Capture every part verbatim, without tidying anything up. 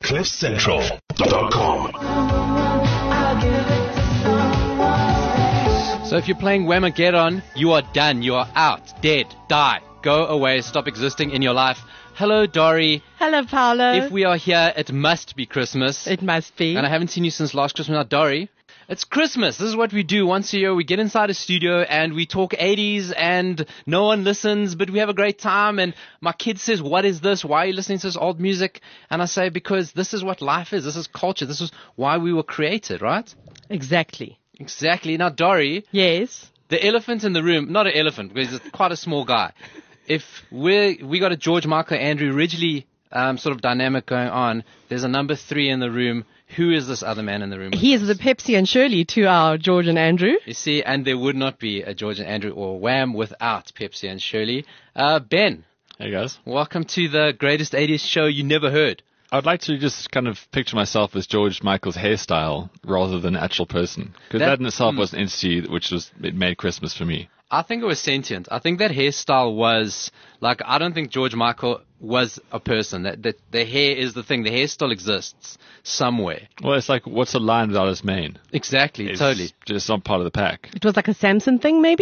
cliff central dot com. So if you're playing Whamageddon, you are done. You are out, dead, die, go away, stop existing in your life. Hello, Dory. Hello, Paolo. If we are here, it must be Christmas. It must be. And I haven't seen you since last Christmas. Now, Dory, it's Christmas. This is what we do once a year. We get inside a studio and we talk eighties and no one listens, but we have a great time. And my kid says, what is this? Why are you listening to this old music? And I say, because this is what life is. This is culture. This is why we were created, right? Exactly. Exactly. Now, Dory. Yes. The elephant in the room, not an elephant, because he's quite a small guy. If we we got a George Michael Andrew Ridgely um, sort of dynamic going on, there's a number three in the room. Who is this other man in the room? He is the Pepsi and Shirley to our George and Andrew. You see, and there would not be a George and Andrew or Wham without Pepsi and Shirley. Uh, Ben. Hey, guys. Welcome to the greatest eighties show you never heard. I'd like to just kind of picture myself as George Michael's hairstyle rather than an actual person. Because that, that in itself mm, was an entity which was, it made Christmas for me. I think it was sentient. I think that hairstyle was, like, I don't think George Michael was a person. That, that the hair is the thing. The hair still exists somewhere. Well, it's like, what's a lion without his mane? Exactly, it's totally. Just not part of the pack. It was like a Samson thing, maybe?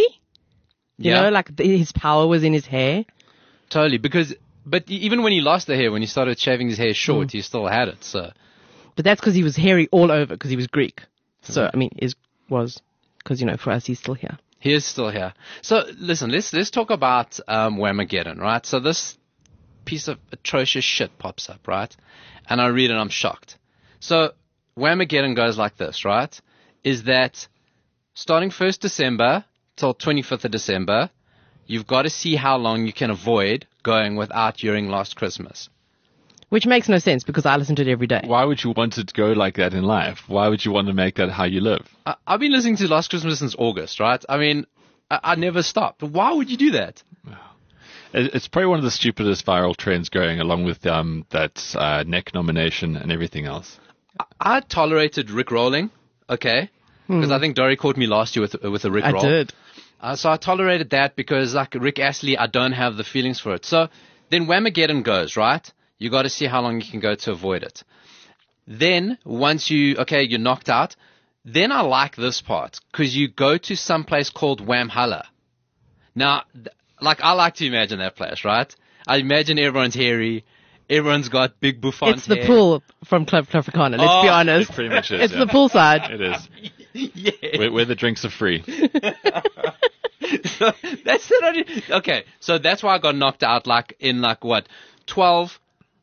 You yeah. know, like the, his power was in his hair. Totally, because, but even when he lost the hair, when he started shaving his hair short, mm. he still had it, so. But that's because he was hairy all over, because he was Greek. So, mm. I mean, is was, because, you know, for us, he's still here. He is still here. So, listen, let's let's talk about um, Whamageddon, right? So this piece of atrocious shit pops up, right? And I read it and I'm shocked. So Whamageddon goes like this, right? Is that starting first December till twenty-fifth of December, you've got to see how long you can avoid going without hearing Last Christmas. Which makes no sense because I listen to it every day. Why would you want it to go like that in life? Why would you want to make that how you live? I, I've been listening to Last Christmas since August, right? I mean, I, I never stopped. Why would you do that? It's probably one of the stupidest viral trends going, along with um, that uh, neck nomination and everything else. I, I tolerated Rick rolling, okay? Because hmm. I think Dory caught me last year with with a Rick I roll. I did. Uh, so I tolerated that because, like Rick Astley, I don't have the feelings for it. So then Whamageddon goes, right? You got to see how long you can go to avoid it. Then, once you, okay, you're knocked out, then I like this part, because you go to some place called Whamhalla. Now, th- like, I like to imagine that place, right? I imagine everyone's hairy, everyone's got big bouffant It's the hair. pool from Club Tropicana, let's oh, be honest. It pretty much is, It's yeah. the pool side. It is. Yeah. Where, where the drinks are free. So that's the only, okay, so that's why I got knocked out, like, in, like, what, twelve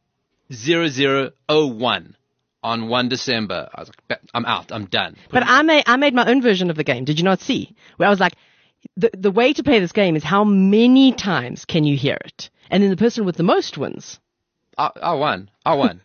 zero zero zero one on first December. I was like, I'm out. I'm done. But I made, I made my own version of the game. Did you not see? Where I was like, the, the way to play this game is how many times can you hear it? And then the person with the most wins. I, I won. I won.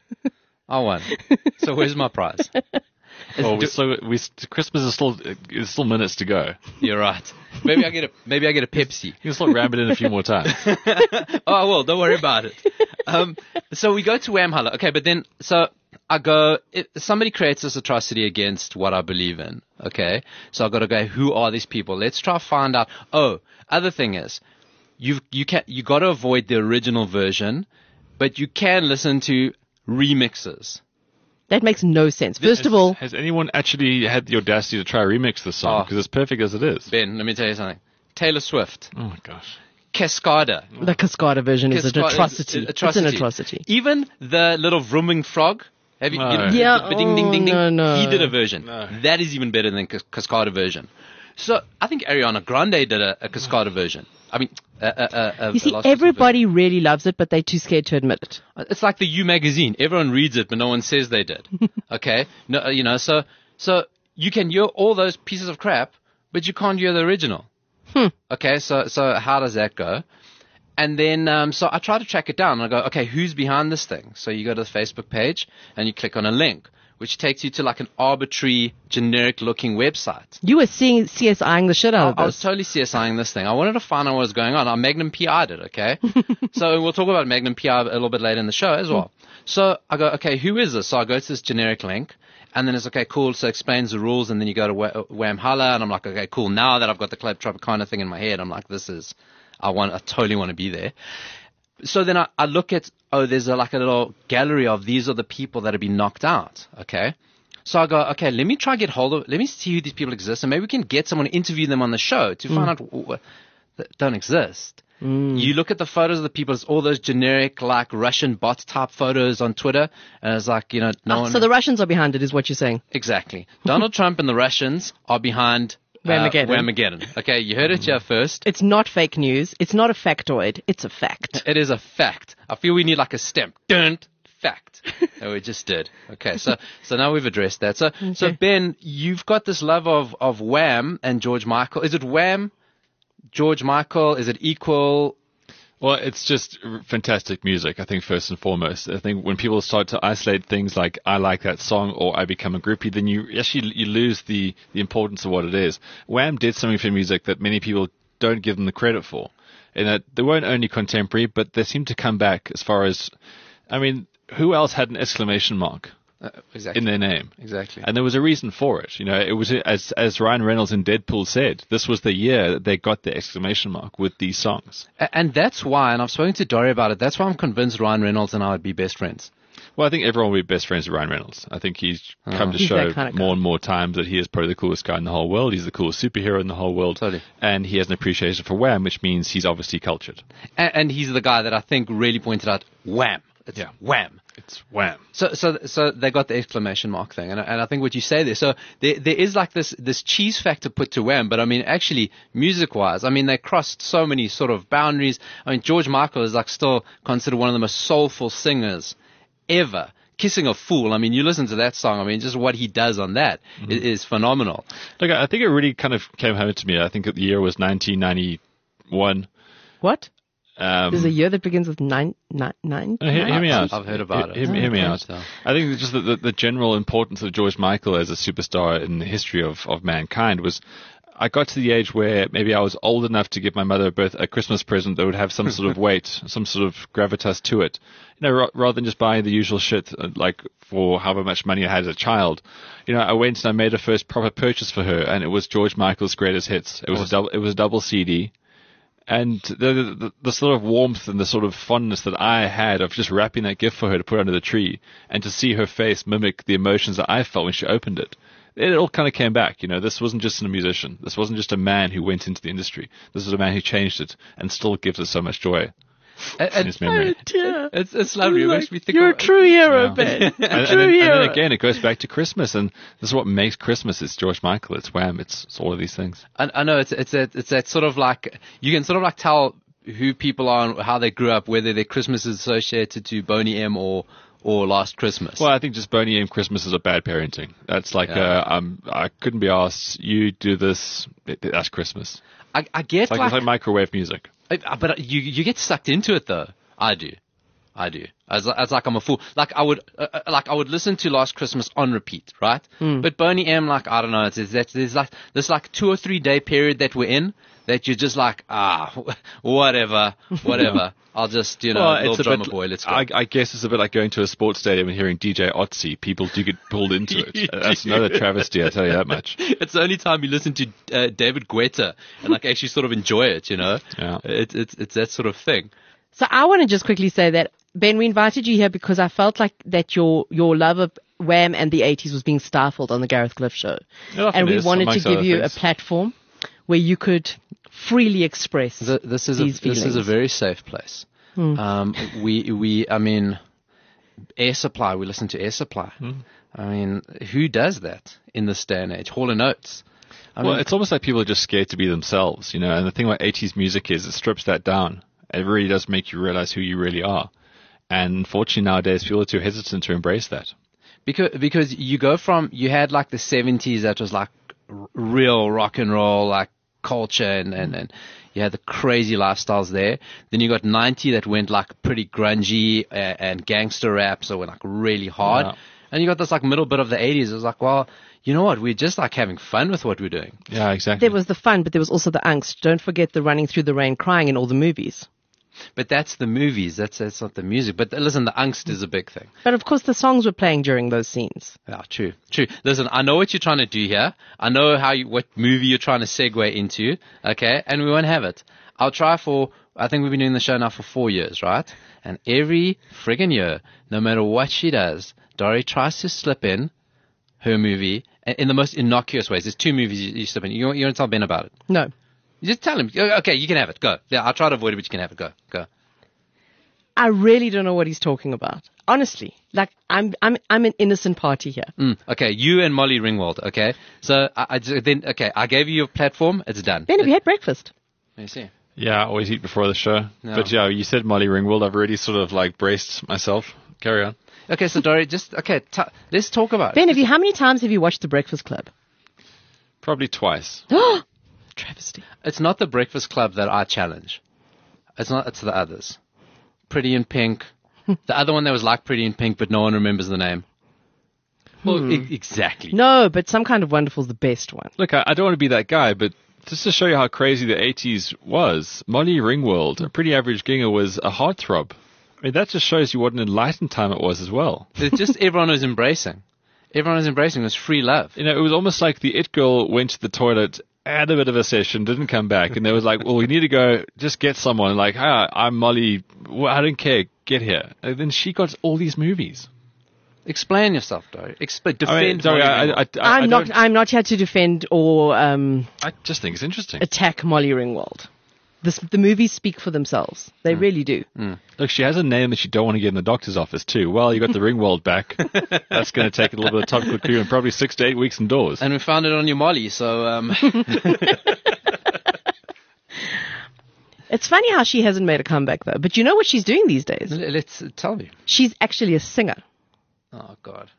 I won. So where's my prize? Well, we still, we, Christmas is still, is still minutes to go. You're right. Maybe I get a, maybe I get a Pepsi. You can still ram it in a few more times. Oh, I will. Don't worry about it. Um, so we go to Whamhalla. Okay, but then, so I go, it, somebody creates this atrocity against what I believe in. Okay. So I've got to go, who are these people? Let's try to find out. Oh, other thing is, you you can you got to avoid the original version, but you can listen to remixes. That makes no sense. First has, of all, has anyone actually had the audacity to try to remix this song? Because oh, it's perfect as it is. Ben, let me tell you something. Taylor Swift. Oh my gosh. Cascada. The Cascada version Cascada is an atrocity. Is, atrocity. It's an atrocity. Even the little vrooming frog. Have you? No. you know, yeah. The, the ding, ding, ding, ding. No, no. He did a version. No. That is even better than the Cascada version. So I think Ariana Grande did a, a Cascada version. I mean, a, a, a, you see, a everybody really loves it, but they're too scared to admit it. It's like the U magazine. Everyone reads it, but no one says they did. Okay, no, you know, so so you can hear all those pieces of crap, but you can't hear the original. Hmm. Okay, so so how does that go? And then um, so I try to track it down, and I go, okay, who's behind this thing? So you go to the Facebook page, and you click on a link, which takes you to like an arbitrary, generic-looking website. You were seeing CSIing the shit out I, of this. I was totally CSIing this thing. I wanted to find out what was going on. I Magnum P I'd it, okay? So we'll talk about Magnum P I a little bit later in the show as well. So I go, okay, who is this? So I go to this generic link, and then it's, okay, cool, so it explains the rules, and then you go to Whamhalla, and I'm like, okay, cool, now that I've got the Club Tropicana thing in my head, I'm like, this is, I want, I totally want to be there. so then I, I look at, oh, there's a, like a little gallery of these are the people that have been knocked out. Okay. So I go, okay, let me try get hold of, let me see who these people exist, and maybe we can get someone to interview them on the show to find out w- w- that don't exist. Mm. You look at the photos of the people, it's all those generic, like, Russian bot type photos on Twitter, and it's like, you know, no Ah, one. so the Russians are behind it, is what you're saying. Exactly. Donald Trump and the Russians are behind uh, Whamageddon. Whamageddon. Okay, you heard it here first. It's not fake news. It's not a factoid. It's a fact. It is a fact. I feel we need like a stamp. Dun, fact. And we just did. Okay, so so now we've addressed that. So so Ben, you've got this love of of Wham and George Michael. Is it Wham, George Michael? Is it equal? Well, it's just r- fantastic music, I think, first and foremost. I think when people start to isolate things like, I like that song or I become a groupie, then you actually you lose the, the importance of what it is. Wham did something for music that many people don't give them the credit for. In that they weren't only contemporary, but they seemed to come back as far as, I mean, who else had an exclamation mark Uh, exactly. in their name? Exactly. And there was a reason for it. You know, it was, as as Ryan Reynolds in Deadpool said, this was the year that they got the exclamation mark with these songs. A- And that's why, and I've spoken to Dory about it, that's why I'm convinced Ryan Reynolds and I would be best friends. Well, I think everyone will be best friends with Ryan Reynolds. I think he's come to He's show that kind of guy. more and more times that he is probably the coolest guy in the whole world. He's the coolest superhero in the whole world. Totally. And he has an appreciation for Wham, which means he's obviously cultured. And, and he's the guy that I think really pointed out Wham. It's Yeah. Wham. It's Wham. So, so, so they got the exclamation mark thing, and, and I think what you say there. So there, there is like this, this cheese factor put to Wham, but I mean, actually, music-wise, I mean, they crossed so many sort of boundaries. I mean, George Michael is like still considered one of the most soulful singers ever. Kissing a Fool. I mean, you listen to that song. I mean, just what he does on that Mm-hmm. is, is phenomenal. Look, I think it really kind of came home to me. I think the year was nineteen ninety-one. What? Um, There's a year that begins with nine, nine, nine. Uh, hear, hear me out. I've heard about hear, it. Hear, hear me Okay, out. so- I think just the, the, the general importance of George Michael as a superstar in the history of, of mankind was, I got to the age where maybe I was old enough to give my mother both a Christmas present that would have some sort of weight, some sort of gravitas to it. You know, ra- rather than just buying the usual shit, uh, like for however much money I had as a child. You know, I went and I made a first proper purchase for her, and it was George Michael's Greatest Hits. It was a double, it was a double C D. And the, the the sort of warmth and the sort of fondness that I had of just wrapping that gift for her to put under the tree, and to see her face mimic the emotions that I felt when she opened it, it all kind of came back. You know, this wasn't just a musician. This wasn't just a man who went into the industry. This was a man who changed it and still gives us so much joy And, in and his memory. Dear. it's, it's lovely. It makes me think You're a of, true hero, Yeah. Ben. A And, and, true then, hero. and then again, it goes back to Christmas, and this is what makes Christmas. It's George Michael. It's Wham. It's, it's all of these things. I, I know it's it's that it's that sort of like you can sort of like tell who people are and how they grew up, whether their Christmas is associated to Boney M or or Last Christmas. Well, I think just Boney M Christmas is a bad parenting. That's like, Yeah. uh, um, I couldn't be asked. You do this. it- That's Christmas. I, I get It's like, like, it's like microwave music. I- but you you get sucked into it though. I do, I do. As as like I'm a fool. Like I would uh, uh, like I would listen to Last Christmas on repeat, right? But Boney M, like I don't know, it's, it's that there's like this like two or three day period that we're in that you're just like ah whatever whatever. I'll just you know Well, little it's a drummer bit, boy. Let's go. I, I guess it's a bit like going to a sports stadium and hearing D J Otzi. People do get pulled into it. That's another travesty, I tell you that much. It's the only time you listen to uh, David Guetta and like actually sort of enjoy it, you know. Yeah. It's it's it's that sort of thing. So I want to just quickly say that, Ben, we invited you here because I felt like that your your love of Wham and the eighties was being stifled on the Gareth Cliff Show. It often And we is, wanted to amongst give other you things. a platform where you could freely express Th- This is a, these this is a feelings. very safe place. Um, we we I mean, Air Supply. We listen to Air Supply. I mean, who does that in this day and age? Hall and Oates. I Well, mean, it's almost like people are just scared to be themselves, you know. And the thing about eighties music is it strips that down. It really does make you realize who you really are. And unfortunately nowadays people are too hesitant to embrace that. because because you go from you had like the seventies that was like r- real rock and roll like culture and, and, and you had the crazy lifestyles there. Then you got ninety that went like pretty grungy and, and gangster rap, so went like really hard. Yeah. And you got this like middle bit of the eighties. It was like, well, you know what? We're just like having fun with what we're doing. Yeah, exactly. There was the fun, but there was also the angst. Don't forget the running through the rain crying in all the movies. But that's the movies. That's that's not the music. But listen, the angst is a big thing. But of course the songs were playing during those scenes. Yeah, true, true. Listen, I know what you're trying to do here. I know how you, what movie you're trying to segue into. Okay, and we won't have it. I'll try for, I think we've been doing the show now for four years, right? And every friggin' year, no matter what she does, Dory tries to slip in her movie in the most innocuous ways. There's two movies you, you slip in. You, you want to tell Ben about it? No. You just tell him. Okay, you can have it. Go. Yeah, I'll try to avoid it, but you can have it. Go. Go. I really don't know what he's talking about. Honestly, like I'm, I'm, I'm an innocent party here. Mm, okay, you and Molly Ringwald. Okay, so I, I just- then okay, I gave you your platform. It's done. Ben, have you had breakfast? Let me see. Yeah, I always eat before the show. No. But yeah, you said Molly Ringwald. I've already sort of like braced myself. Carry on. Okay, so Dory, just okay. T- let's talk about Ben, it. have you? How many times have you watched The Breakfast Club? Probably twice. Travesty. It's not the Breakfast Club that I challenge. It's not. It's the others. Pretty in Pink. The other one that was like Pretty in Pink, but no one remembers the name. Well, e- exactly. No, but Some Kind of Wonderful is the best one. Look, I, I don't want to be that guy, but just to show you how crazy the eighties was, Molly Ringwald, a pretty average ginger, was a heartthrob. I mean, that just shows you what an enlightened time it was as well. It's just everyone was embracing. Everyone was embracing. It was free love. You know, it was almost like the it girl went to the toilet, had a bit of a session, didn't come back, and they was like, well, we need to go, just get someone. Like, hi, I'm Molly. Well, I don't care. Get here. And then she got all these movies. Explain yourself, Dory. Explain. Defend. I mean, sorry, Molly I, Ringwald. I, I, I, I'm not. don't- I'm not here to defend or um, I just think it's interesting. attack Molly Ringwald. This, the movies speak for themselves. They really do. Look, she has a name that you don't want to get in the doctor's office too. Well, you got the Ringwald back. That's going to take a little bit of topical crew and probably six to eight weeks indoors. And we found it on your Molly, so um, It's funny how she hasn't made a comeback though. But you know what she's doing these days? l- let's uh, tell me. She's actually a singer. Oh God,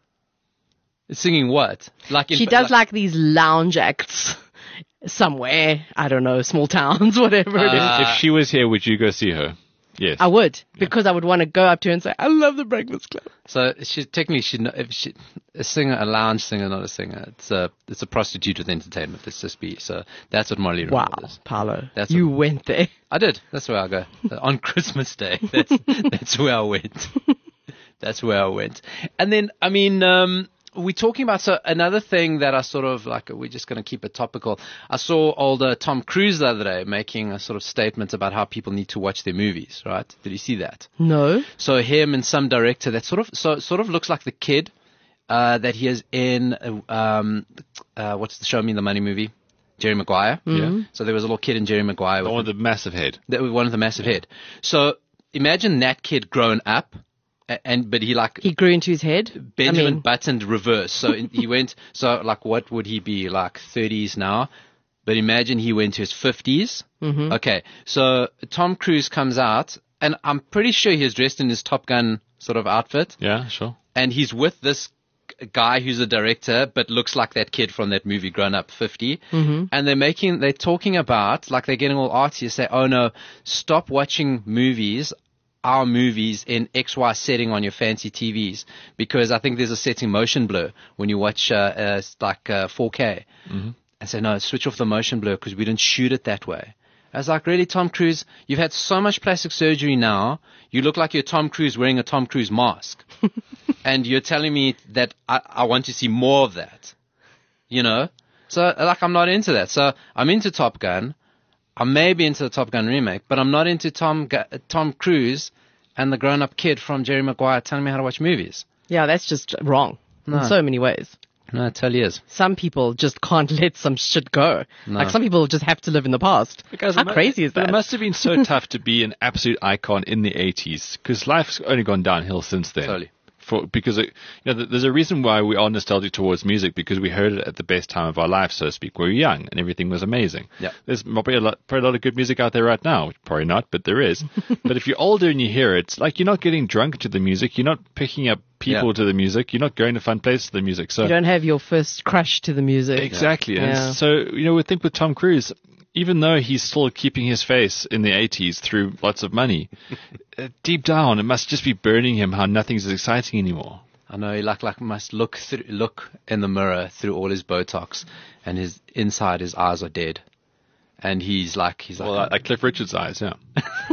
singing what? Like in, She does like these lounge acts somewhere. I don't know, small towns, whatever it is. Uh, If she was here, would you go see her? Yes. I would, because I would want to go up to her and say, I love the Breakfast Club. So she technically she if she a singer, a lounge singer, not a singer. It's a it's a prostitute with entertainment. Let's just be so. That's what Molly Ringwald Wow, is. Paolo, That's you what- went there. I did. That's where I go on Christmas Day. That's that's where I went. That's where I went. And then I mean, um, we're talking about so another thing that I sort of like. We're just going to keep it topical. I saw older Tom Cruise the other day making a sort of statement about how people need to watch their movies. Right? Did you see that? No. So him and some director that sort of so sort of looks like the kid uh, that he is in uh, um, uh, what's the Show Me the Money movie, Jerry Maguire. Yeah. So there was a little kid in Jerry Maguire The with one with the massive head. that was one of the massive head. So imagine that kid grown up, a- and but he like He grew into his head. Benjamin I mean, Buttoned reverse. So in, he went. So like, what would he be like? thirties now. But imagine he went to his fifties. Mm-hmm. Okay, so Tom Cruise comes out, and I'm pretty sure he's dressed in his Top Gun sort of outfit, Yeah, sure. and he's with this g- guy who's a director, but looks like that kid from that movie, Grown Up fifty. Mm-hmm. And they're making, they're talking about, like they're getting all artsy, say, oh no, stop watching movies, our movies in X Y setting on your fancy T Vs, because I think there's a setting motion blur when you watch uh, uh, like uh, four K. Mm-hmm. And say, no, switch off the motion blur because we didn't shoot it that way. I was like, really, Tom Cruise? You've had so much plastic surgery now. You look like you're Tom Cruise wearing a Tom Cruise mask. And you're telling me that I, I want to see more of that. You know? So, like, I'm not into that. So, I'm into Top Gun. I may be into the Top Gun remake, but I'm not into Tom Gu- Tom Cruise and the grown-up kid from Jerry Maguire telling me how to watch movies. yeah, that's just wrong No. in so many ways. No, it totally is. Some people just can't let some shit go. Like some people just have to live in the past. Because How it mu- crazy is but that? It must have been so tough to be an absolute icon in the eighties because life's only gone downhill since then. Totally. For, because it, you know, th- there's a reason why we are nostalgic towards music because we heard it at the best time of our life, so to speak. We were young and everything was amazing. Yeah. There's probably a lot, probably a lot of good music out there right now. Probably not, but there is. But if you're older and you hear it, it's like you're not getting drunk to the music. You're not picking up people Yeah. to the music. You're not going to fun places to the music. So You don't have your first crush to the music. Exactly. And Yeah. so, you know, we think with Tom Cruise, even though he's still keeping his face in the eighties through lots of money, uh, deep down, it must just be burning him how nothing's as exciting anymore. I know he like like must look through, look in the mirror through all his Botox, and his inside his eyes are dead, and he's like he's like Well, like Cliff Richard's eyes, yeah.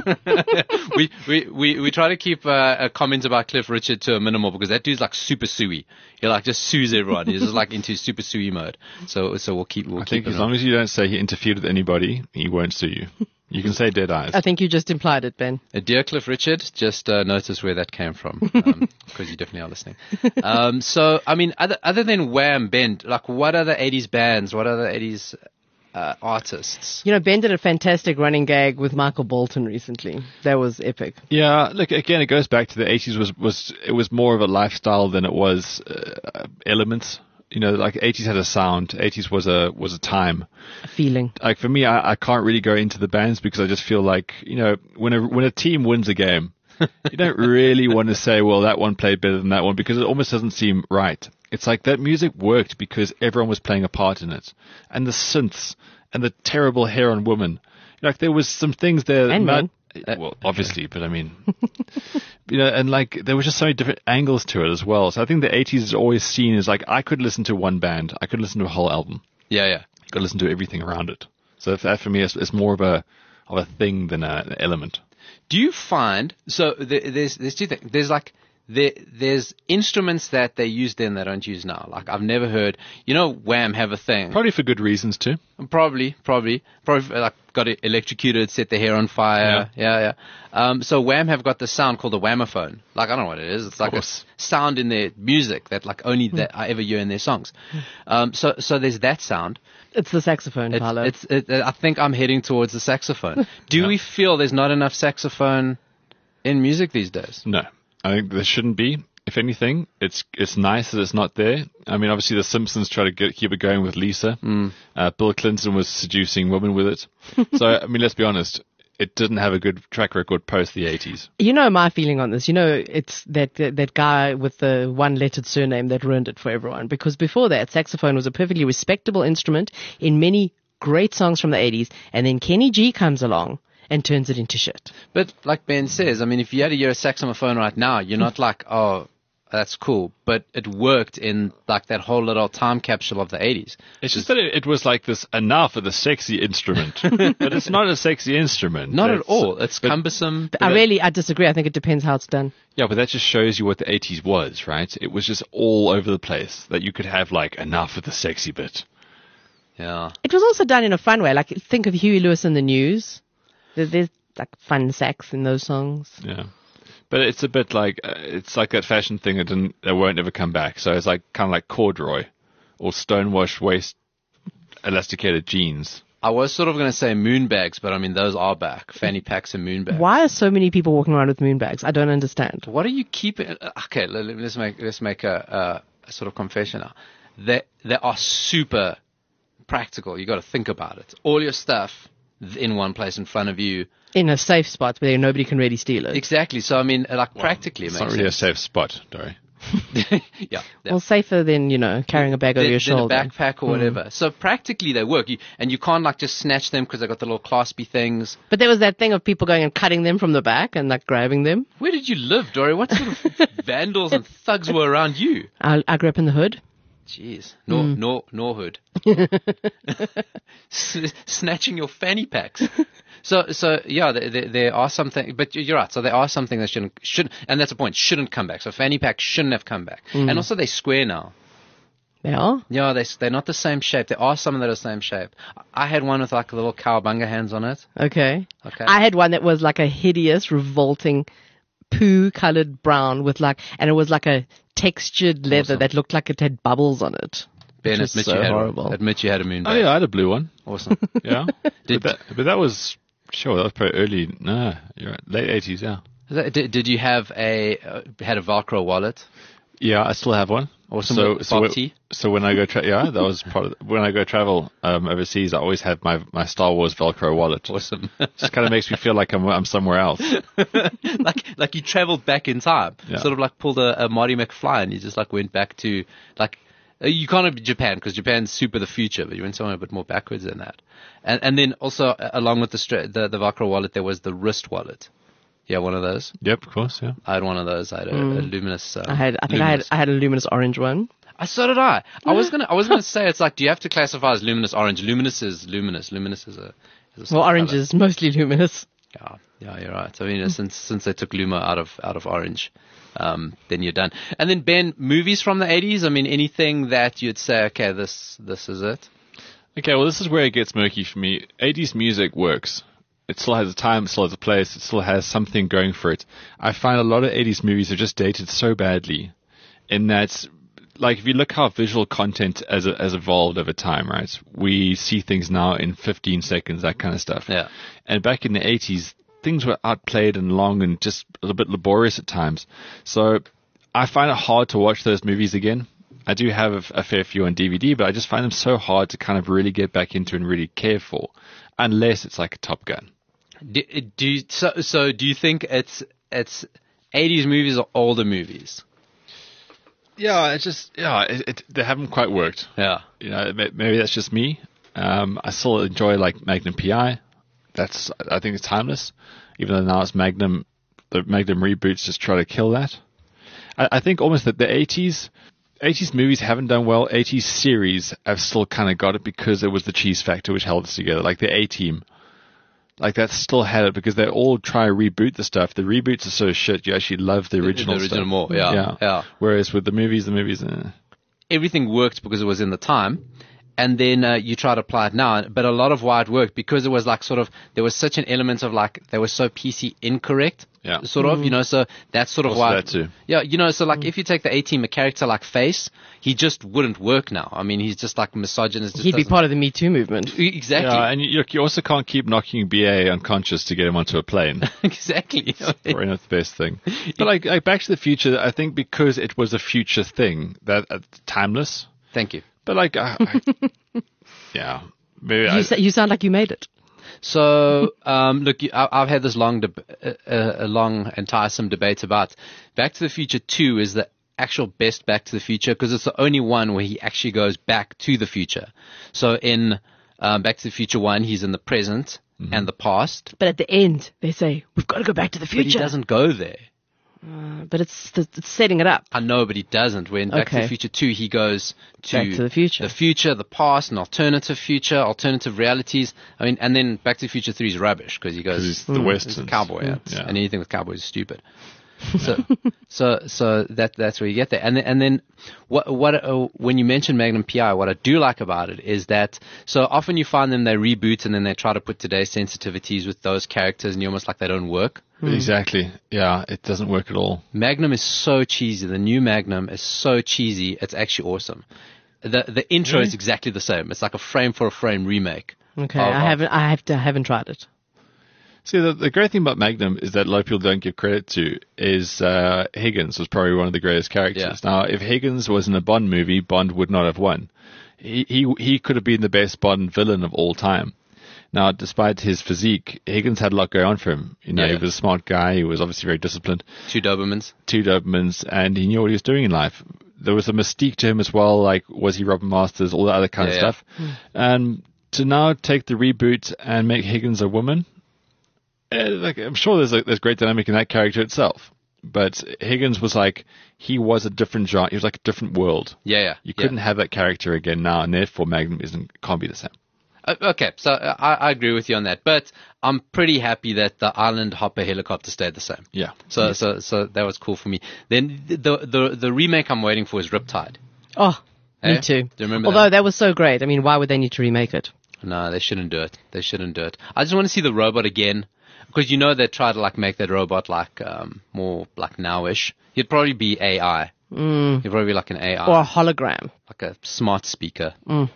we, we, we, we try to keep uh, a comment about Cliff Richard to a minimal because that dude's like super suey. He like just sues everyone. He's just like into super suey mode. So so we'll keep we'll I keep think it as on. long as you don't say he interfered with anybody, he won't sue you. You can say dead eyes. I think you just implied it, Ben. Uh, dear Cliff Richard, just uh, notice where that came from because um, you definitely are listening. Um, so I mean, other other than Wham, Ben, like what other eighties bands, what other eighties uh, artists? You know, Ben did a fantastic running gag with Michael Bolton recently. That was epic. Yeah, look, again, it goes back to the eighties was, was it was more of a lifestyle than it was uh, elements. You know, like eighties had a sound. eighties was a was a time. A feeling. Like for me, I, I can't really go into the bands because I just feel like, you know, when a, when a team wins a game, you don't really want to say, well, that one played better than that one because it almost doesn't seem right. It's like that music worked because everyone was playing a part in it. And the synths and the terrible hair on women. Like there was some things there. And that, men. well, obviously, but I mean, you know, and like there was just so many different angles to it as well. So I think the eighties is always seen as like I could listen to one band, I could listen to a whole album, Yeah, yeah. I could listen to everything around it. So if that for me is, is more of a of a thing than a, an element. Do you find so there, there's there's two things. There's like there there's instruments that they used then they don't use now. Like I've never heard. You know, Wham have a thing. Probably for good reasons too. Probably, probably, probably like got it electrocuted, set their hair on fire. Yeah, yeah. yeah. Um, so Wham have got the sound called the Whamophone. Like I don't know what it is. It's like a course. sound in their music that like only that I ever hear in their songs. Um, so so there's that sound. It's the saxophone, It's, Paolo. it's it, I think I'm heading towards the saxophone. Do Yeah. we feel there's not enough saxophone in music these days? No, I think there shouldn't be. If anything, it's it's nice that it's not there. I mean, obviously, The Simpsons try to get, keep it going with Lisa. Mm. Uh, Bill Clinton was seducing women with it. So, I mean, let's be honest. It didn't have a good track record post the eighties. You know my feeling on this. You know, it's that, that that guy with the one-lettered surname that ruined it for everyone. Because before that, saxophone was a perfectly respectable instrument in many great songs from the eighties. And then Kenny G comes along and turns it into shit. But like Ben says, I mean, if you had to hear a saxophone right now, you're not like, oh, that's cool. But it worked in like that whole little time capsule of the eighties. It's just that it, it was like this enough of the sexy instrument. But it's not a sexy instrument. Not It's- at all. It's but- cumbersome. I really, I disagree. I think it depends how it's done. Yeah, but that just shows you what the eighties was, right? It was just all over the place. That you could have like enough of the sexy bit. Yeah. It was also done in a fun way. Like, think of Huey Lewis and the News. There- There's like fun sax in those songs. Yeah. But it's a bit like, uh, it's like that fashion thing that didn't, that won't ever come back. So it's like, kind of like corduroy or stonewashed waist elasticated jeans. I was sort of going to say moonbags, but I mean, those are back. Fanny packs and moonbags. Why are so many people walking around with moonbags? I don't understand. What are you keeping? Okay, let, let's make let's make a, a, a sort of confession now. They they are super practical. You got to think about it. All your stuff in one place in front of you. In a safe spot where nobody can really steal it. Exactly. So I mean, like practically, it It's makes not really sense. a safe spot, Dory. yeah. yeah. Well, safer than, you know, carrying a bag over Than- your than a shoulder. backpack or whatever. So practically they work, you, and you can't like just snatch them because they got the little claspy things. But there was that thing of people going and cutting them from the back and like grabbing them. Where did you live, Dory? What sort of vandals and thugs were around you? I, I grew up in the hood. Jeez, no, no, no hood. S- snatching your fanny packs. So, so yeah, there, there, there are something, but you're right. So there are something that shouldn't, should, and that's the point. Shouldn't come back. So fanny packs shouldn't have come back. And also they're square now. They are. Yeah, they they're not the same shape. There are some that are the same shape. I had one with like little cowabunga hands on it. Okay. Okay. I had one that was like a hideous, revolting, poo-colored brown with like, and it was like a textured leather Awesome. that looked like it had bubbles on it. Ben, which was admit so you had horrible. one. Admit you had a moonbag. Oh yeah, I had a blue one. Awesome. Yeah. Did- but, that, but that was, sure, that was probably early, no, you're right, late eighties, yeah. Did, did you have a uh, had a Velcro wallet? Yeah, I still have one. Awesome. So, With so, Bob wh- T? so when I go, tra- yeah, that was part of, when I go travel um, overseas, I always have my my Star Wars Velcro wallet. Awesome. Just kind of makes me feel like I'm I'm somewhere else. like like you traveled back in time. Yeah. Sort of like pulled a, a Marty McFly and you just like went back to like uh, you can't have Japan because Japan's super the future, but you went somewhere a bit more backwards than that. And and then also uh, along with the stra- the the Velcro wallet, there was the wrist wallet. Yeah, one of those. Yep, of course, yeah. I had one of those. I had a, a luminous. Uh, I had, I think I had, luminous. I had a luminous orange one. I so did I. I was gonna. I was gonna say it's like, do you have to classify as luminous orange? Luminous is luminous. Luminous is a. Is a Well, solid orange color. is mostly luminous. Yeah. Yeah, you're right. I mean, since since they took Luma out of out of Orange, um, then you're done. And then Ben, movies from the eighties. I mean, anything that you'd say, okay, this this is it. Okay, well, this is where it gets murky for me. eighties music works. It still has a time, it still has a place, it still has something going for it. I find a lot of eighties movies are just dated so badly, in that, like, if you look how visual content has, has evolved over time, right? We see things now in fifteen seconds, that kind of stuff. Yeah. And back in the eighties, things were outplayed and long and just a little bit laborious at times. So I find it hard to watch those movies again. I do have a, a fair few on D V D, but I just find them so hard to kind of really get back into and really care for, unless it's like a Top Gun. Do, do you, so so do you think it's it's eighties movies or older movies? Yeah, it's just yeah, it, it, they haven't quite worked. Yeah. You know, maybe that's just me. Um, I still enjoy like Magnum P I. That's I think it's timeless, even though now it's Magnum. The Magnum reboots just try to kill that. I, I think almost that the eighties. eighties movies haven't done well. eighties series have still kind of got it because it was the cheese factor which held us together. Like the A-Team. Like that still had it because they all try to reboot the stuff. The reboots are so shit, you actually love the original the original stuff. more, yeah, yeah. yeah. Whereas with the movies, the movies... Eh. Everything worked because it was in the time. And then uh, you try to apply it now. But a lot of why it worked, because it was like sort of, there was such an element of like, they were so P C incorrect. Yeah. Sort of, you know, so that's sort of Also why. that too. Yeah, you know, so like if you take the A-Team, a character like Face, he just wouldn't work now. I mean, he's just like misogynist. just He'd be doesn't- part of the Me Too movement. Exactly. Yeah, and you, you also can't keep knocking B A unconscious to get him onto a plane. Exactly. Probably not the best thing. But like, like Back to the Future, I think because it was a future thing, that uh, timeless. Thank you. But like, I, I, yeah, maybe You, I, sa- you sound like you made it. So, um, look, you- I- I've had this long, deb- uh, a long and tiresome debate about Back to the Future two is the actual best Back to the Future because it's the only one where he actually goes back to the future. So in um, Back to the Future one, he's in the present and the past, But at the end, they say, we've got to go back to the but he future. doesn't go there. Uh, but it's, it's setting it up. I know, but he doesn't. When Back to Okay. the Future two, he goes to Back to the future. the future, the past, an alternative future, alternative realities. I mean, and then Back to the Future three is rubbish because he goes he's the He's a Westerns. cowboy, yeah. Yeah. And anything with cowboys is stupid. So, so, so that that's where you get there. And then, and then, what what uh, when you mention Magnum P I, what I do like about it is that so often you find them they reboot and then they try to put today's sensitivities with those characters, and you almost like they don't work. exactly. Yeah, it doesn't work at all. Magnum is so cheesy. The new Magnum is so cheesy. It's actually awesome. The the intro is exactly the same. It's like a frame for a frame remake. Okay, of- I of- haven't, I have to, I haven't tried it. See, the, the great thing about Magnum is that a lot of people don't give credit to is uh, Higgins was probably one of the greatest characters. Yeah. Now, if Higgins was in a Bond movie, Bond would not have won. He, he he could have been the best Bond villain of all time. Now, despite his physique, Higgins had a lot going on for him. You know, Yeah. he was a smart guy. He was obviously very disciplined. Two Dobermans. Two Dobermans, and he knew what he was doing in life. There was a mystique to him as well, like was he Robin Masters, all that other kind Yeah, of yeah. stuff. And to now take the reboot and make Higgins a woman, eh, like I'm sure there's a, there's great dynamic in that character itself. But Higgins was like he was a different genre. He was like a different world. Yeah, yeah. You yeah. couldn't have that character again now, and therefore Magnum isn't can't be the same. Uh, okay, so uh, I, I agree with you on that, but I'm pretty happy that the Island Hopper helicopter stayed the same. Yeah. So, so, so that was cool for me. Then the the the remake I'm waiting for is Riptide. Oh, Eh? me too. Do you remember Although that? that was so great. I mean, why would they need to remake it? No, they shouldn't do it. They shouldn't do it. I just want to see the robot again, because you know they try to like make that robot like um, more like nowish. He'd probably be A I. Mm. He'd probably be like an A I, Or a hologram. like a smart speaker.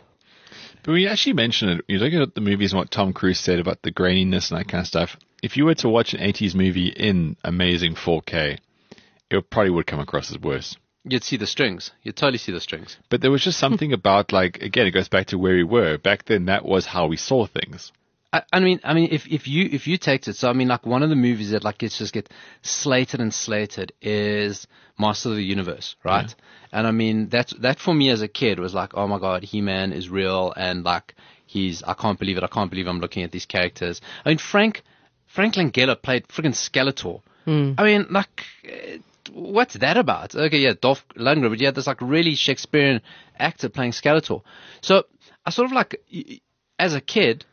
But when you actually mention it, you look at the movies and what Tom Cruise said about the graininess and that kind of stuff. If you were to watch an eighties movie in amazing four K, it probably would come across as worse. You'd see the strings. You'd totally see the strings. But there was just something about, like, again, it goes back to where we were. Back then, that was how we saw things. I, I mean, I mean, if if you if you take it, so I mean, like one of the movies that like gets just get slated and slated is Master of the Universe, right? And I mean, that's that for me as a kid was like, oh my god, He-Man is real, and like he's, I can't believe it, I can't believe I'm looking at these characters. I mean, Frank Frank Langella played friggin' Skeletor. I mean, like. Uh, What's that about? Okay, yeah, Dolph Lundgren, but yeah, there's like really Shakespearean actor playing Skeletor. So I sort of like, as a kid,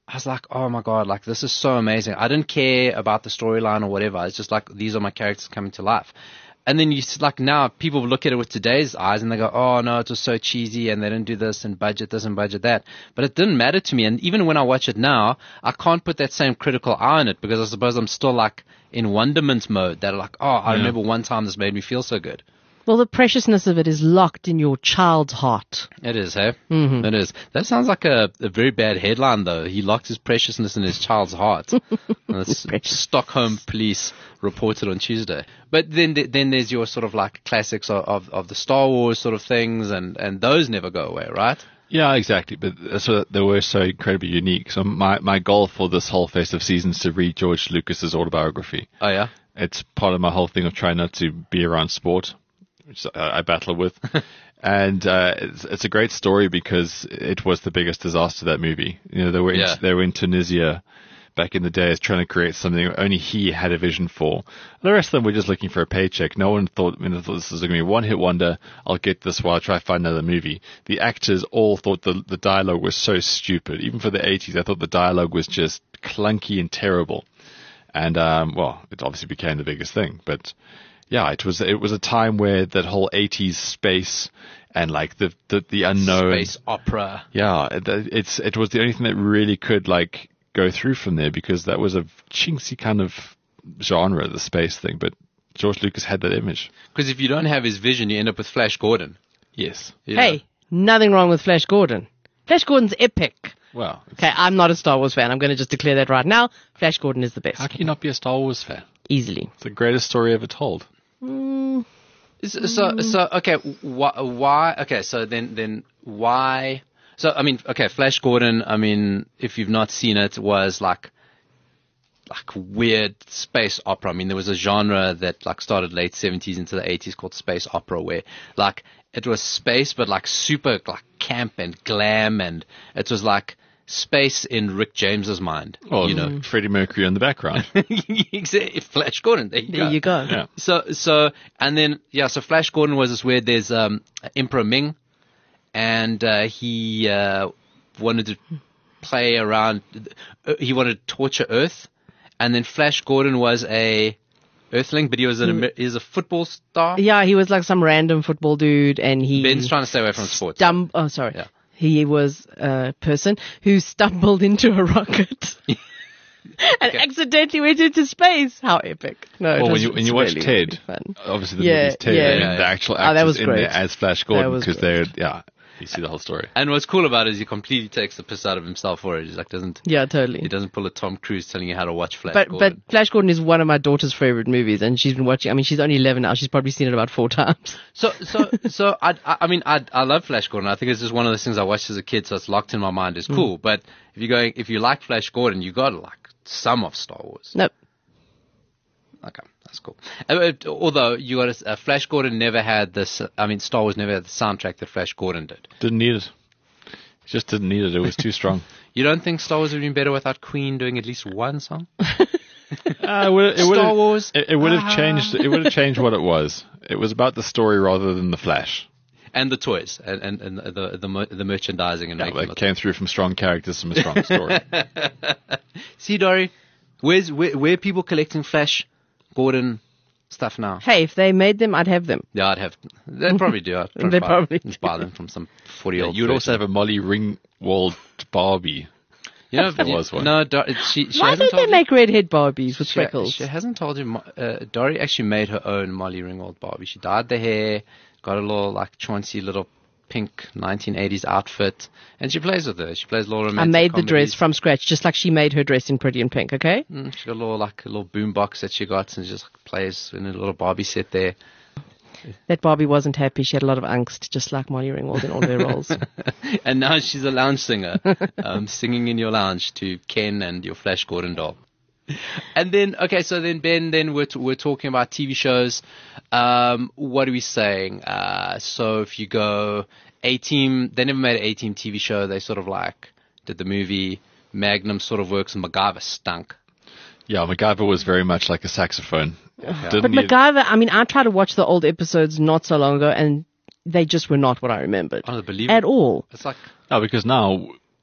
I was like, oh my God, like this is so amazing. I didn't care about the storyline or whatever. It's just like, these are my characters coming to life. And then you s- like now people look at it with today's eyes and they go, oh no, it was so cheesy and they didn't do this and budget this and budget that. But it didn't matter to me. And even when I watch it now, I can't put that same critical eye on it because I suppose I'm still like in wonderment mode that like, oh, I Yeah. remember one time this made me feel so good. Well, the preciousness of it is locked in your child's heart. It is, hey? Mm-hmm. It is. That sounds like a, a very bad headline, though. He locked his preciousness in his child's heart. That's Stockholm police reported on Tuesday. But then then there's your sort of like classics of, of, of the Star Wars sort of things, and, and those never go away, right? Yeah, exactly. But that's what they were so incredibly unique. So my, my goal for this whole festive season is to read George Lucas's autobiography. Oh, yeah? It's part of my whole thing of trying not to be around sport, which I, I battle with. And uh, it's, it's a great story because it was the biggest disaster, that movie. You know, they were in, Yeah. they were in Tunisia back in the day, trying to create something only he had a vision for. The rest of them were just looking for a paycheck. No one thought, you know, thought this was going to be a one-hit wonder. I'll get this while I try to find another movie. The actors all thought the the dialogue was so stupid. Even for the eighties, I thought the dialogue was just clunky and terrible. And um, well, it obviously became the biggest thing, but. Yeah, it was it was a time where that whole eighties space and like the the, the unknown Space opera. Yeah, it, it's it was the only thing that really could like go through from there because that was a chintzy kind of genre, the space thing. But George Lucas had that image. Because if you don't have his vision, you end up with Flash Gordon. Yes. You know? Hey, nothing wrong with Flash Gordon. Flash Gordon's epic. Well, it's- Okay, I'm not a Star Wars fan. I'm going to just declare that right now. Flash Gordon is the best. how can you not be a Star Wars fan? Easily. It's the greatest story ever told. So, so, so okay, why, why, okay, so then, then why, so, I mean, okay, Flash Gordon, I mean, if you've not seen it, was like, like weird space opera. I mean, there was a genre that like started late seventies into the eighties called space opera where like it was space, but like super like camp and glam, and it was like space in Rick James's mind. Well, you know, Freddie Mercury in the background. Exactly. Flash Gordon. There you There go. you go. Yeah. So, so, and then, yeah, so Flash Gordon was this where there's um, Emperor Ming, and uh, he uh, wanted to play around, uh, he wanted to torture Earth, and then Flash Gordon was a Earthling, but he was, an, Amer- he was a football star. Yeah, he was like some random football dude, and he Ben's trying to stay away from sports. stum- Oh, sorry. Yeah. He was a person who stumbled into a rocket and Okay. accidentally went into space. How epic! No, it Well, when was- you when it's you watch really, Ted, really fun. obviously the Yeah, movie's Ted, yeah. and Yeah, the yeah. actual Oh, that actors was in great. there as Flash Gordon was because they're yeah, you see the whole story. And what's cool about it is he completely takes the piss out of himself for it. He's like, doesn't, Yeah, he totally. doesn't pull a Tom Cruise telling you how to watch Flash But Gordon. but Flash Gordon is one of my daughter's favorite movies, and she's been watching. I mean, she's only eleven now. She's probably seen it about four times. So, so, so, I, I I mean, I, I love Flash Gordon. I think it's just one of those things I watched as a kid, so it's locked in my mind. It's cool. But if you going, if you like Flash Gordon, you got to like some of Star Wars. No, Okay, that's cool. Uh, but although you got to, uh, Flash Gordon never had this. I mean, Star Wars never had the soundtrack that Flash Gordon did. Didn't need it. Just didn't need it. It was too strong. You don't think Star Wars would have been better without Queen doing at least one song? Uh, it would, it would Star have, Wars. It, it would have Ah. changed. It would have changed what it was. It was about the story rather than the Flash. And the toys and, and, and the the mer- the merchandising and Yeah, making that it. came through from strong characters from a strong story. See, Dory, where's where, where are people collecting Flash Gordon stuff now? hey, if they made them, I'd have them. Yeah, I'd have. They'd probably do. I'd They buy, probably just buy them from some forty-year-old. You would also have a Molly Ringwald Barbie. You know, there was one. No, Dor- she, she Why hasn't don't they told make redhead Barbies with you, freckles? she, she hasn't told you. Mo- Uh, Dory actually made her own Molly Ringwald Barbie. She dyed the hair, got a little like chauncey little pink nineteen eighties outfit, and she plays with her. She plays little I romantic made the dress comedies. from scratch, just like she made her dress in Pretty in Pink. Okay. Mm, she got a little like a little boom box that she got, and she just plays in a little Barbie set there. That Barbie wasn't happy. She had a lot of angst, just like Molly Ringwald in all their roles. And now she's a lounge singer, um, singing in your lounge to Ken and your Flash Gordon doll. And then, okay, so then Ben, then we're, t- we're talking about T V shows. Um, what are we saying? Uh, so if you go A-Team, they never made an A-Team T V show. They sort of like did the movie. Magnum sort of works, and MacGyver stunk. Yeah, MacGyver was very much like a saxophone. Didn't But need- MacGyver, I mean, I tried to watch the old episodes not so long ago, and they just were not what I remembered Unbelievable. at all. It's like, No, because now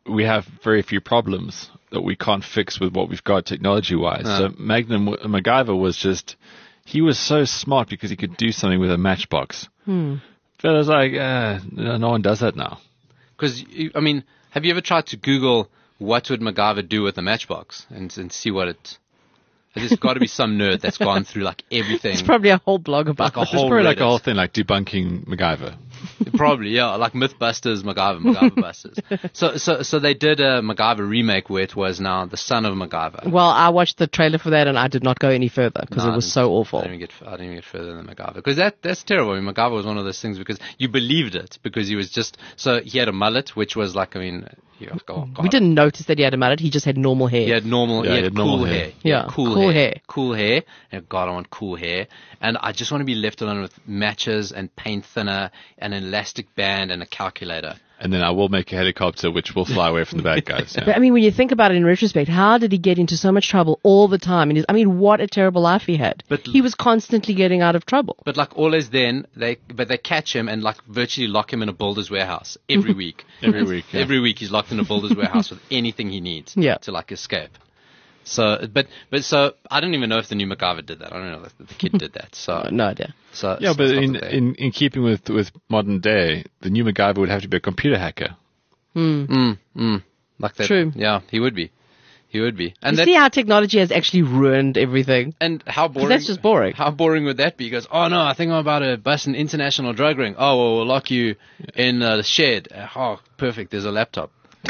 we have very few problems that we can't fix with what we've got technology-wise. Uh. So Magnum MacGyver was just, he was so smart because he could do something with a matchbox. Hmm. But I was like, uh, no one does that now. Because, I mean, have you ever tried to Google what would MacGyver do with a matchbox and, and see what it... There's got to be some nerd that's gone through like everything. It's probably a whole blog about Like a it. It's whole probably like Reddit. a whole thing, like debunking MacGyver. Probably, yeah, like Mythbusters, MacGyver, MacGyver Busters. So, so, so they did a MacGyver remake where it was now the son of MacGyver. Well, I watched the trailer for that and I did not go any further because No, it I was didn't- so awful. I didn't even get, I didn't even get further than MacGyver because that that's terrible. I mean, MacGyver was one of those things because you believed it because he was just so he had a mullet, which was like, I mean, he, oh God, We didn't notice that he had a mullet. He just had normal hair. He had normal, Yeah, he he had had normal cool hair. hair. He had Yeah, cool, cool hair. hair. Cool hair. And God, I want cool hair. And I just want to be left alone with matches and paint thinner and an elastic band and a calculator. And then I will make a helicopter which will fly away from the bad guys. But Yeah. I mean, when you think about it in retrospect, how did he get into so much trouble all the time? And his, I mean, what a terrible life he had. But- he was constantly getting out of trouble. But like always then, they, but they catch him and like virtually lock him in a builder's warehouse every week. Every week, yeah. Every week he's locked in a builder's warehouse with anything he needs Yeah. to like escape. So, but, but so, I don't even know if the new MacGyver did that. I don't know if the kid did that. So, No idea. so Yeah, so but it's not in, that they- in, in keeping with, with modern day, the new MacGyver would have to be a computer hacker. Mm, mm, like that. True. Yeah, he would be. He would be. And You that, see how technology has actually ruined everything? and how boring. that's just boring. How boring would that be? He goes, oh no, I think I'm about to bust an international drug ring. Oh, well, we'll lock you in uh, the shed. Uh, Oh, perfect. There's a laptop.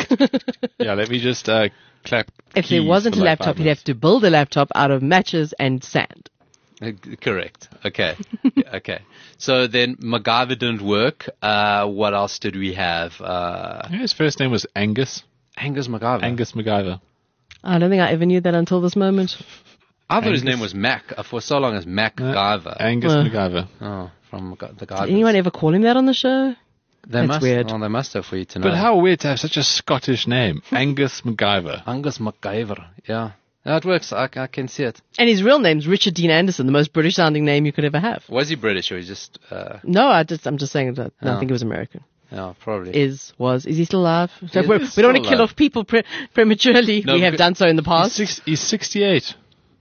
Yeah, let me just uh, clap. If there keys wasn't for a like laptop, five he'd minutes. have to build a laptop out of matches and sand. Uh, g- Correct. Okay. Yeah, okay. So then MacGyver didn't work. Uh, what else did we have? Uh, Yeah, his first name was Angus. Angus MacGyver. Angus MacGyver. I don't think I ever knew that until this moment. I thought his Angus. name was Mac uh, for so long as Mac Uh, Guyver. Angus Uh. MacGyver. Oh, from Mac- the guy. Did anyone ever call him that on the show? They That's must. weird. Oh, they must have for you to know. But how weird to have such a Scottish name. Angus MacGyver. Angus MacGyver. Yeah. No, it works. I, I can see it. And his real name's Richard Dean Anderson, the most British sounding name you could ever have. Was he British or he just? Uh, No, I just, I'm just saying that I don't Oh. think he was American. yeah, probably. Is, was, is he still alive? So He we're, is we don't want still to kill alive. off people pre- prematurely. No, we have because- done so in the He's, past. six, he's sixty-eight.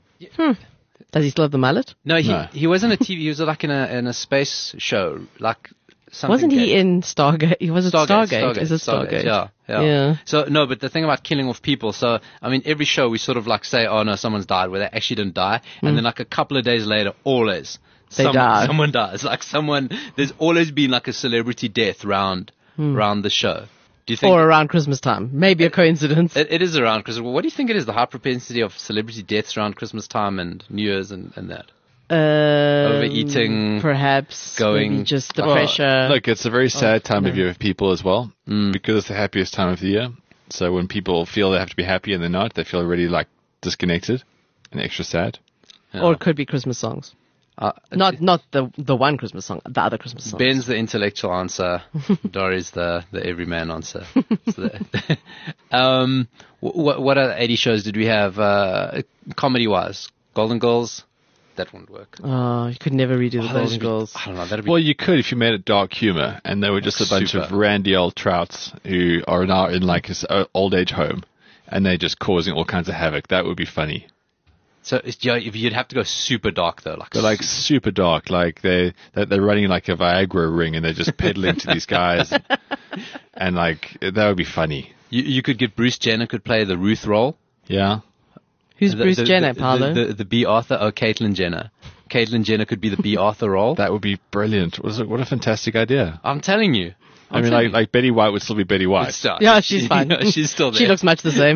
Does he still have the mullet? no, he No. he wasn't a T V. He was like in a in a space show, like something. Wasn't he gay. in Stargate? He was it Stargate? Stargate, Is it Stargate? Yeah, yeah, Yeah. So no, but the thing about killing off people. So I mean, every show we sort of like say, "Oh no, someone's died," where they actually didn't die, and then like a couple of days later, always Mm. They some- die. Someone dies. Like someone, there's always been like a celebrity death round round the show. Do you think? Hmm. Or around Christmas time. Maybe a coincidence. it, it is around because what do you think it is? The high propensity of celebrity deaths around Christmas time and New Year's and, and that. Um, Overeating, perhaps. going- maybe just the Well, pressure. Look, it's a very sad time of no. year for people as well, because it's the happiest time of the year. So when people feel they have to be happy and they're not, they feel really like disconnected and extra sad. Yeah. Or it could be Christmas songs. Uh, Not not the the one Christmas song, the other Christmas song. Ben's the intellectual answer. Dory's the, the everyman answer. So the- um, what what other eighty shows did we have? Uh, comedy wise, Golden Girls. That wouldn't work. Oh, you could never redo the Oh, those Golden would be- Girls. I don't know. That'd be Well, you could if you made it dark humor, and they were just a bunch of Super. randy old trouts who are now in like his uh, old age home, and they're just causing all kinds of havoc. That would be funny. so. it's- Yeah, if you'd have to go super dark though, like They're like su- super dark, like they that they're running like a Viagra ring, and they're just peddling to these guys, and like that would be funny. you, you could get Bruce Jenner could play the Ruth role. Yeah. Who's The- Bruce the, Jenner, the, Paolo? The, the, the B. Arthur. Oh, Caitlyn Jenner. Caitlyn Jenner could be the B. Arthur role. That would be brilliant. What, is it, what a fantastic idea. I'm telling you. I I'm mean, telling like, like Betty White would still be Betty White. you. Yeah, she's fine. she's still there. She looks much the same.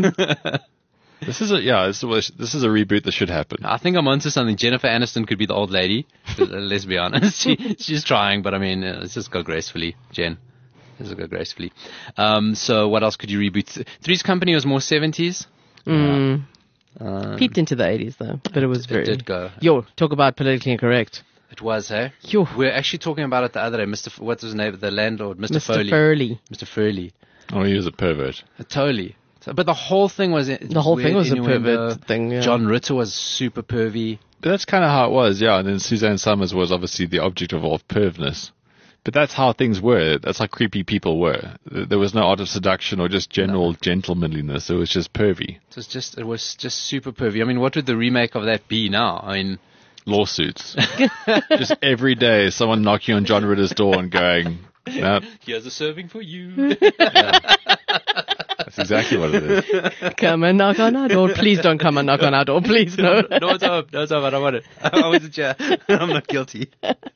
This is a yeah. This is, a, this is a reboot that should happen. I think I'm onto something. Jennifer Aniston could be the old lady. Let's be honest. She, she's trying, but I mean, uh, let's just go gracefully, Jen. Let's just go gracefully. Um, so what else could you reboot? Th- Three's Company was more seventies. Mm. Um, Peeped into the eighties though, but it was it very. did go. Yo, talk about politically incorrect. It was, hey? Yo, We were actually talking about it the other day. Mister F- what's his name? The landlord, Mister Mister Foley. Furley. Mister Furley. Oh, he was a pervert. Uh, Totally. So- But the whole thing was. The whole thing was a pervert thing. Yeah. John Ritter was super pervy. But that's kind of how it was, yeah. And then Suzanne Summers was obviously the object of all pervness. But that's how things were. That's how creepy people were. There was no art of seduction or just general no. gentlemanliness. It was just pervy. It was just, it was just super pervy. I mean, what would the remake of that be now? I mean, lawsuits. Just every day, someone knocking on John Ritter's door and going, no. Here's a serving for you. Yeah. That's exactly what it is. Come and knock on our door. Please don't come and knock on our door. Please, no. No, it's up. No, it's up. I don't want it. I was a chair. I'm not guilty.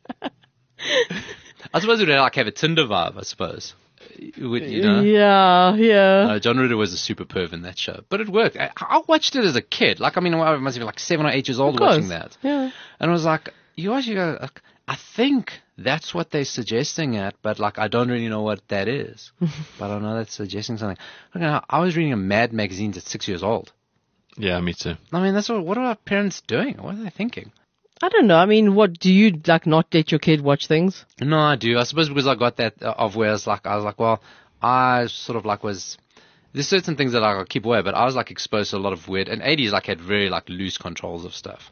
I suppose we'd like have a Tinder vibe, I suppose. Would, you know? Yeah, yeah. Uh, John Ritter was a super perv in that show. But it worked. I, I watched it as a kid. Like, I mean, I must have been like seven or eight years old watching that. Yeah. And I was like, you actually go, like, I think that's what they're suggesting at, but like, I don't really know what that is. But I know that's suggesting something. Look, I was reading a Mad magazines at six years old. Yeah, me too. I mean, that's what, what are our parents doing? What are they thinking? I don't know. I mean, what, do you like not let your kid watch things? No, I do. I suppose because I got that uh, of where I was like, I was like, well, I sort of like was, there's certain things that I keep away, but I was like exposed to a lot of weird, and eighties like had very like loose controls of stuff.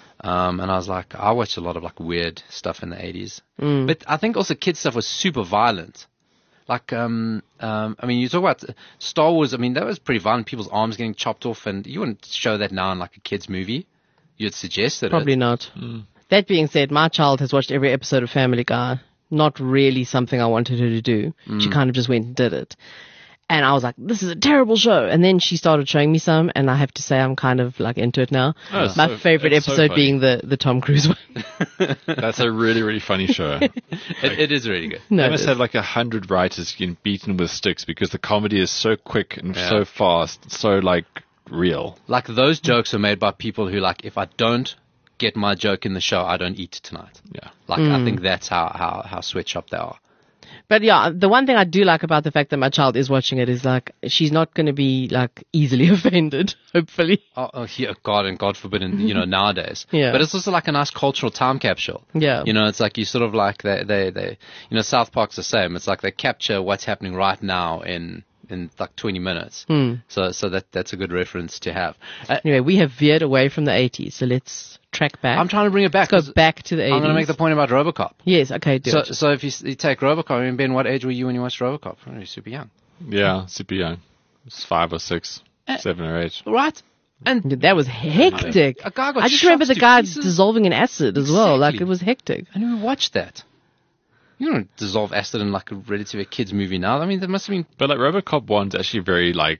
Um, and I was like, I watched a lot of like weird stuff in the eighties. Mm. But I think also kids stuff was super violent. Like, um, um, I mean, you talk about Star Wars, I mean, that was pretty violent. People's arms getting chopped off, and you wouldn't show that now in like a kid's movie. You'd suggest it. Probably not. Mm. That being said, my child has watched every episode of Family Guy. Not really something I wanted her to do. Mm. She kind of just went and did it. And I was like, this is a terrible show. And then she started showing me some, and I have to say I'm kind of like into it now. Oh, my so, favorite episode so being the, the Tom Cruise one. That's a really, really funny show. it, it is really good. No, they must have like a hundred writers getting beaten with sticks because the comedy is so quick and yeah. so fast, so like real. Like those jokes are made by people who like, if I don't get my joke in the show, I don't eat tonight. Yeah. Like mm. I think that's how, how, how sweatshop they are. But yeah, the one thing I do like about the fact that my child is watching it is like she's not going to be like easily offended, hopefully. Oh, oh yeah, God, and God forbid, in, you know, nowadays. Yeah. But it's also like a nice cultural time capsule. Yeah. You know, it's like you sort of like they, they, they, you know, South Park's the same. It's like they capture what's happening right now in, in like twenty minutes. Mm. So, so that, that's a good reference to have. Uh, anyway, we have veered away from the eighties, so let's track back. I'm trying to bring it back. Let's go back to the eighties. I'm going to make the point about RoboCop. Yes, okay, do so, it. So if you, you take RoboCop, I mean, Ben, what age were you when you watched RoboCop? You were super young. Yeah, super young. It's five or six, uh, seven or eight. Right. And that was hectic. A guy got I just remember the guy pieces. dissolving in acid as exactly. well. Like, it was hectic. And we watched that. You don't dissolve acid in like a relatively kid's movie now. I mean, there must have been. But like RoboCop one's actually very like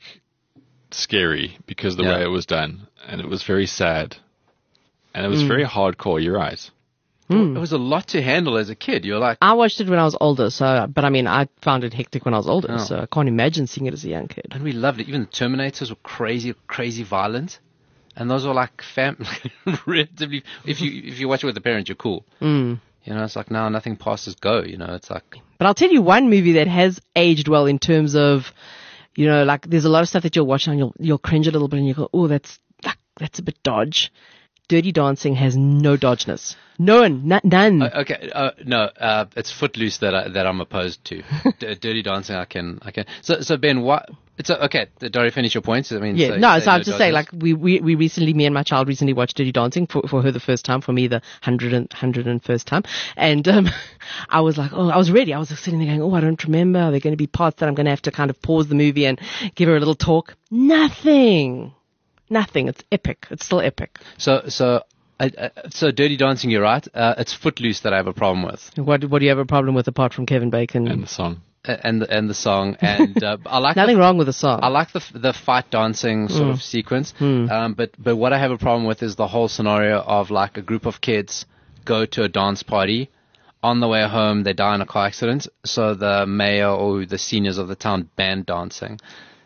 scary because of the yeah. way it was done, and it was very sad, and it was mm. very hardcore. You're right. Mm. It was a lot to handle as a kid. You're like, I watched it when I was older, so but I mean, I found it hectic when I was older, oh. so I can't imagine seeing it as a young kid. And we loved it. Even the Terminators were crazy, crazy violent, and those were like fam, relatively. If you if you watch it with the parents, you're cool. Mm. You know, it's like now nothing passes go. You know, it's like. But I'll tell you one movie that has aged well in terms of, you know, like there's a lot of stuff that you'll watch and you'll you'll cringe a little bit and you go, oh, that's like, that's a bit dodge. Dirty Dancing has no dodgeness. None, n- none. Uh, okay, uh, no, uh, it's Footloose that I, that I'm opposed to. D- Dirty Dancing, I can, I can. So, so Ben, what? It's a, okay. Don't finish your points. I mean, yeah, so, no. so So I'll no just say, dodges. like we, we we recently, me and my child recently watched Dirty Dancing for for her the first time, for me the hundred and hundred and first time, and um, I was like, oh, I was ready. I was sitting there going, oh, I don't remember. Are there going to be parts that I'm going to have to kind of pause the movie and give her a little talk? Nothing, nothing. It's epic. It's still epic. So, so. I, uh, so Dirty Dancing, you're right. Uh, it's Footloose that I have a problem with. What what do you have a problem with apart from Kevin Bacon and the song? Uh, and the, and the song, and uh, I like nothing the, wrong with the song. I like the the fight dancing sort mm. of sequence. Mm. Um, but but what I have a problem with is the whole scenario of like a group of kids go to a dance party. On the way home, they die in a car accident. So the mayor or the seniors of the town ban dancing.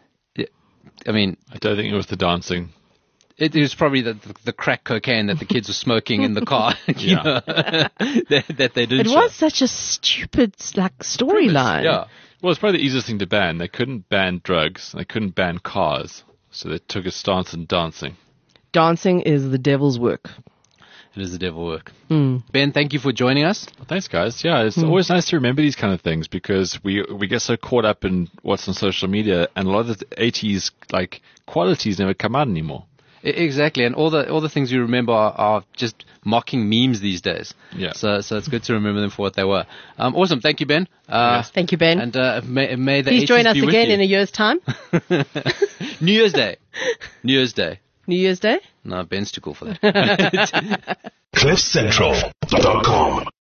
I mean, I don't think it was the dancing. It was probably the, the the crack cocaine that the kids were smoking in the car, you Yeah. know, that, that they did. It show. was such a stupid like storyline. Yeah. Well, it's probably the easiest thing to ban. They couldn't ban drugs. They couldn't ban cars. So they took a stance on dancing. Dancing is the devil's work. It is the devil work. Mm. Ben, thank you for joining us. Well, thanks, guys. Yeah, it's mm. always nice to remember these kind of things because we we get so caught up in what's on social media, and a lot of the eighties like qualities never come out anymore. I- Exactly, and all the all the things you remember are, are just mocking memes these days. Yeah. So so it's good to remember them for what they were. Um, awesome, thank you, Ben. Uh, Yes. Thank you, Ben. And uh, may, may the Please join eighties us be with again you. in a year's time. New Year's Day. New Year's Day. New Year's Day. No, Ben's too cool for that. cliff central dot com